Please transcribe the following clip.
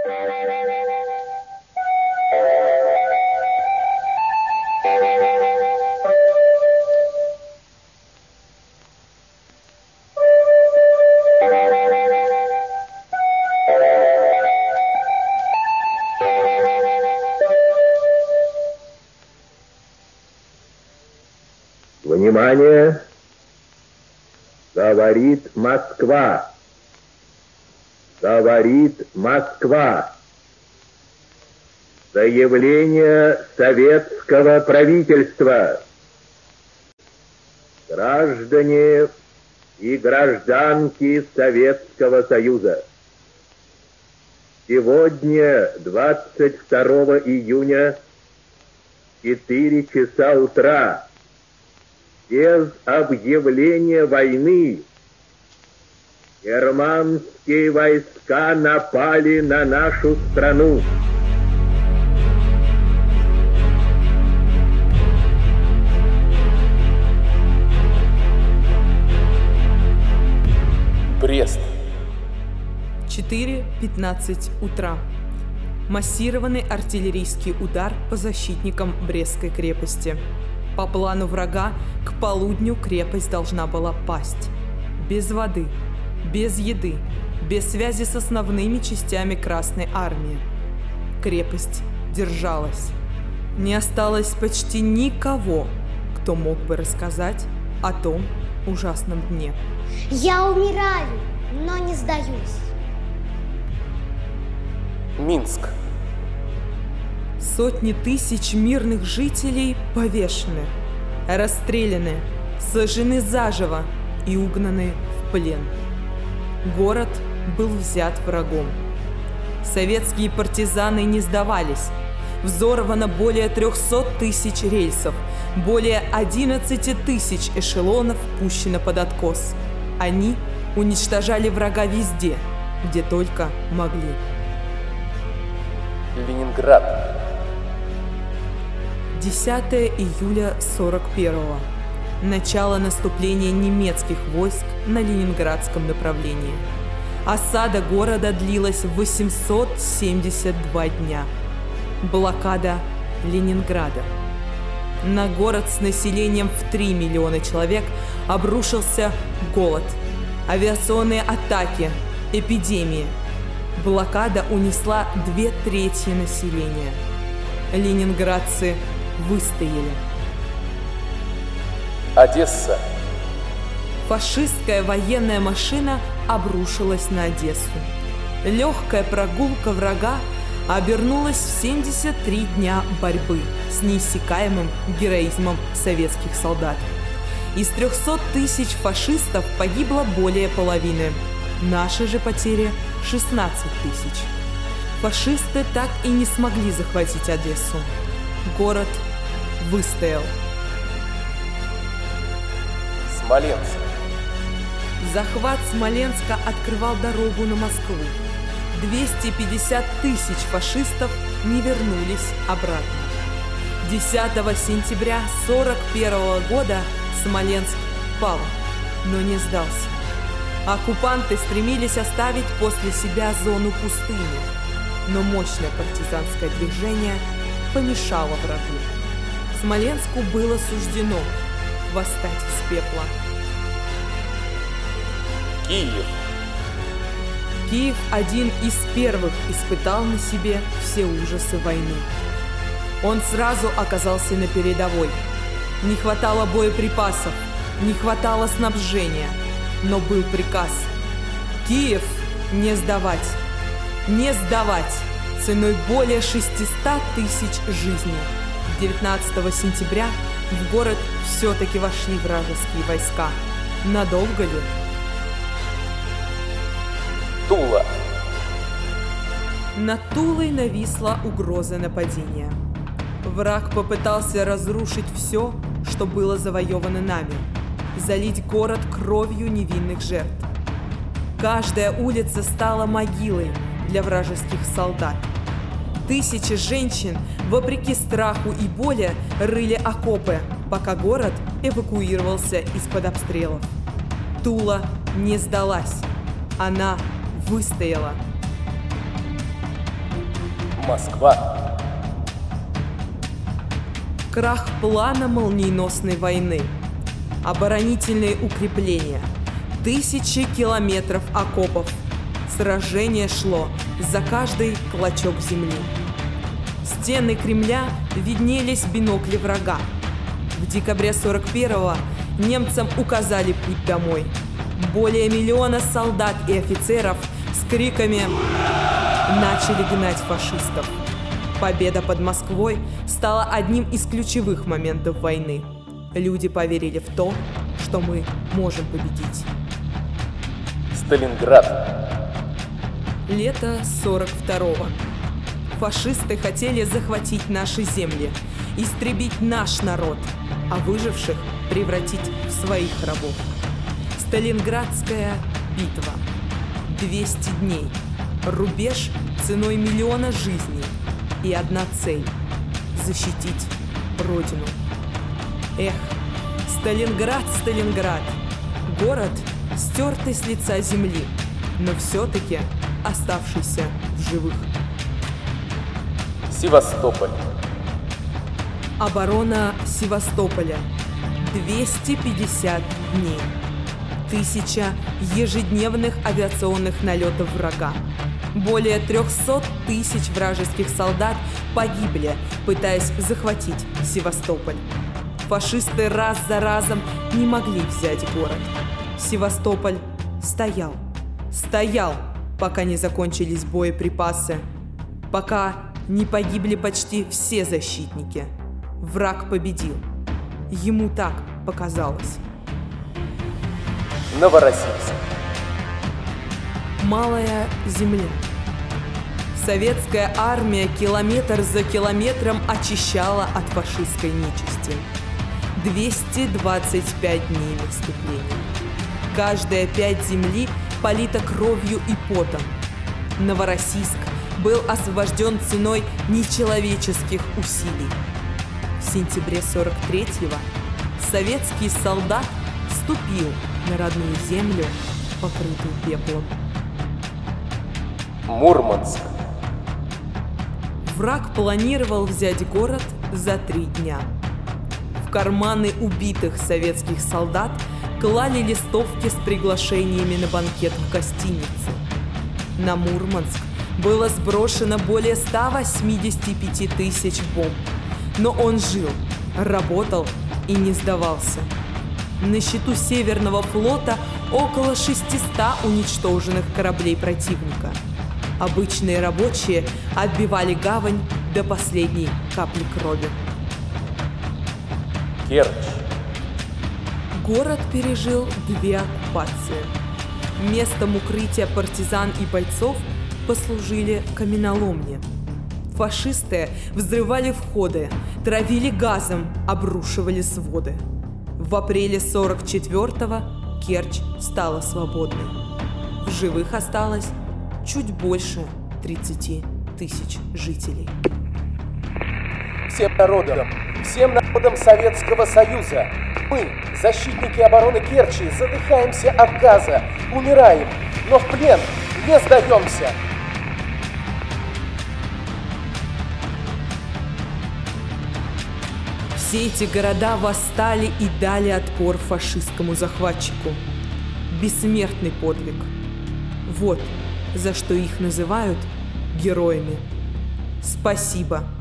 Внимание! Говорит Москва! Говорит Москва! Заявление советского правительства. Граждане и гражданки Советского Союза. Сегодня, 22 июня, 4 часа утра, без объявления войны, германские войска напали на нашу страну. Брест. 4:15 утра. Массированный артиллерийский удар по защитникам Брестской крепости. По плану врага, к полудню крепость должна была пасть. Без воды, без еды, без связи с основными частями Красной Армии. Крепость держалась. Не осталось почти никого, кто мог бы рассказать о том ужасном дне. Я умираю, но не сдаюсь. Минск. Сотни тысяч мирных жителей повешены, расстреляны, сожжены заживо и угнаны в плен. Город был взят врагом. Советские партизаны не сдавались. Взорвано более 300 тысяч рельсов, более 11 тысяч эшелонов пущено под откос. Они уничтожали врага везде, где только могли. Ленинград. 10 июля 41-го. Начало наступления немецких войск на ленинградском направлении. Осада города длилась 872 дня. Блокада Ленинграда. На город с населением в 3 миллиона человек обрушился голод, авиационные атаки, эпидемии. Блокада унесла 2/3 населения. Ленинградцы выстояли. Одесса. Фашистская военная машина обрушилась на Одессу. Легкая прогулка врага обернулась в 73 дня борьбы с неиссякаемым героизмом советских солдат. Из 300 тысяч фашистов погибло более половины. Наши же потери – 16 тысяч. Фашисты так и не смогли захватить Одессу. Город выстоял. Смоленск. Захват Смоленска открывал дорогу на Москву. 250 тысяч фашистов не вернулись обратно. 10 сентября 1941 года Смоленск пал, но не сдался. Оккупанты стремились оставить после себя зону пустыни, но мощное партизанское движение помешало врагу. Смоленску было суждено восстать из пепла. Киев. Киев один из первых испытал на себе все ужасы войны. Он сразу оказался на передовой. Не хватало боеприпасов, не хватало снабжения, но был приказ: Киев не сдавать! Не сдавать! Ценой более 600 тысяч жизней. 19 сентября в город все-таки вошли вражеские войска. Надолго ли? Тула. Над Тулой нависла угроза нападения. Враг попытался разрушить все, что было завоевано нами, залить город кровью невинных жертв. Каждая улица стала могилой для вражеских солдат. Тысячи женщин, вопреки страху и боли, рыли окопы, пока город эвакуировался из-под обстрелов. Тула не сдалась. Она выстояла. Москва. Крах плана молниеносной войны. Оборонительные укрепления. Тысячи километров окопов. Сражение шло за каждый клочок земли. Стены Кремля виднелись в бинокле врага. В декабре 41-го немцам указали путь домой. Более миллиона солдат и офицеров с криками начали гнать фашистов. Победа под Москвой стала одним из ключевых моментов войны. Люди поверили в то, что мы можем победить. Сталинград. Лето 42-го. Фашисты хотели захватить наши земли, истребить наш народ, а выживших превратить в своих рабов. Сталинградская битва. 200 дней. Рубеж ценой миллиона жизней. И одна цель – защитить Родину. Эх, Сталинград, Сталинград. Город, стертый с лица земли, но все-таки оставшийся в живых. Севастополь. Оборона Севастополя. 250 дней. 1000 ежедневных авиационных налетов врага. Более 300 тысяч вражеских солдат погибли, пытаясь захватить Севастополь. Фашисты раз за разом не могли взять город. Севастополь стоял, пока не закончились боеприпасы, пока не погибли почти все защитники. Враг победил. Ему так показалось. Новороссийск. Малая земля. Советская армия километр за километром очищала от фашистской нечисти. 225 дней наступления. Каждая пядь земли полита кровью и потом. Новороссийск был освобожден ценой нечеловеческих усилий. В сентябре 43-го советский солдат ступил на родную землю, покрытую пеплом. Мурманск. Враг планировал взять город за 3 дня. В карманы убитых советских солдат клали листовки с приглашениями на банкет в гостиницу. На Мурманск было сброшено более 185 тысяч бомб, но он жил, работал и не сдавался. На счету Северного флота около 600 уничтоженных кораблей противника. Обычные рабочие отбивали гавань до последней капли крови. Керчь. Город пережил 2 оккупации. Местом укрытия партизан и бойцов послужили каменоломни. Фашисты взрывали входы, травили газом, обрушивали своды. В апреле 44-го Керчь стала свободной. В живых осталось чуть больше 30 тысяч жителей. Всем народам Советского Союза, мы, защитники обороны Керчи, задыхаемся от газа, умираем, но в плен не сдаемся. Все эти города восстали и дали отпор фашистскому захватчику. Бессмертный подвиг. Вот за что их называют героями. Спасибо